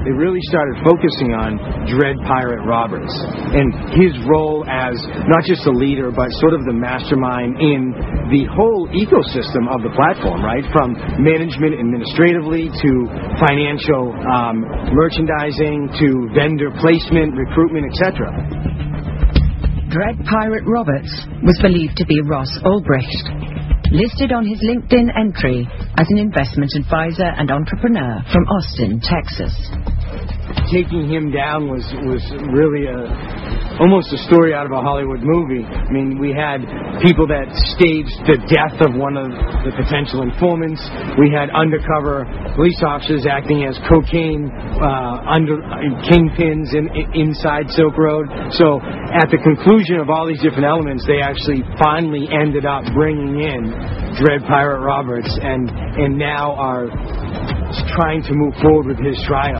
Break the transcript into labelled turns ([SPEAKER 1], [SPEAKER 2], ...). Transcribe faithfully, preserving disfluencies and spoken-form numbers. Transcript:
[SPEAKER 1] they really started focusing on Dread Pirate Roberts and his role as not just a leader, but sort of the mastermind in the whole ecosystem of the platform, right? From management administratively to financial um, merchandising to vendor placement, recruitment, et cetera.
[SPEAKER 2] Dread Pirate Roberts was believed to be Ross Ulbricht, listed on his LinkedIn entry as an investment advisor and entrepreneur from Austin, Texas.
[SPEAKER 1] Taking him down was was really a almost a story out of a Hollywood movie. I mean, we had people that staged the death of one of the potential informants. We had undercover police officers acting as cocaine uh, under uh, kingpins in, in, inside Silk Road. So at the conclusion of all these different elements, they actually finally ended up bringing in Dread Pirate Roberts and, and now are trying to move forward with his trial.